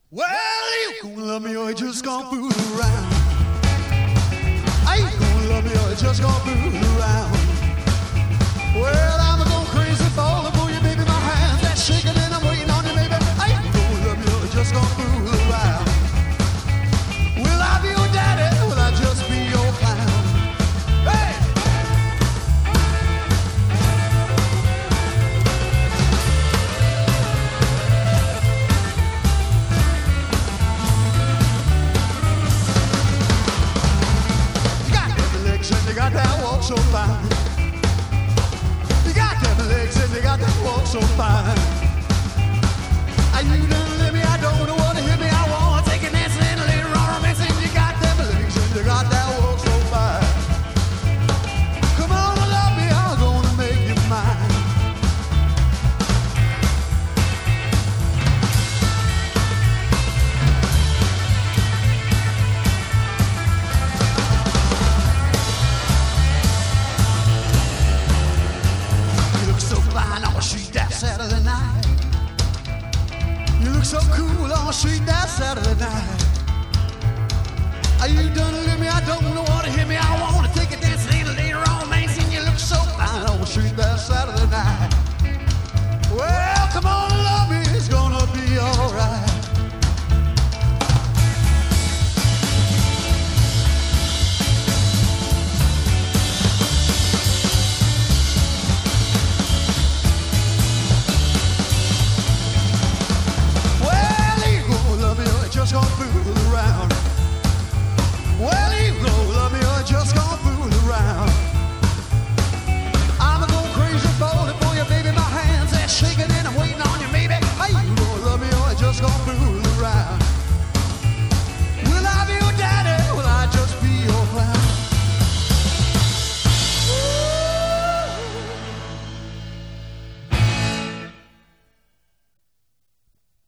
Well, you gonna love me or you just gonna fool around. I ain't gonna love me or you just gonna fool around. Well, I'm going crazy falling for you, baby. My hands that shaking and I'm waiting on you, baby. I ain't gonna love me or you just gonna fool around. Will I be your daddy? Will I just be your clown? Hey! You got that walk so fine. You got them legs and you got that walk so fine. Are you done let me? I don't know what to hit me. I want to take a dance and a little romance. And you got them legs and you got that walk so fine. Come on, love me, I'm gonna make you mine. Saturday night. You look so cool on the street that Saturday night. Are you done to leave me? I don't know what to hear me. I want to take a dance and a little romance. And you look so fine on the street that Saturday night. Well, come on, love me, it's gonna be alright. Just gonna fool around. Well, you gonna love me or just gonna fool around. I'm going crazy for you, baby. My hands are shaking and I'm waiting on you, baby. Hey, you gonna love me or just gonna fool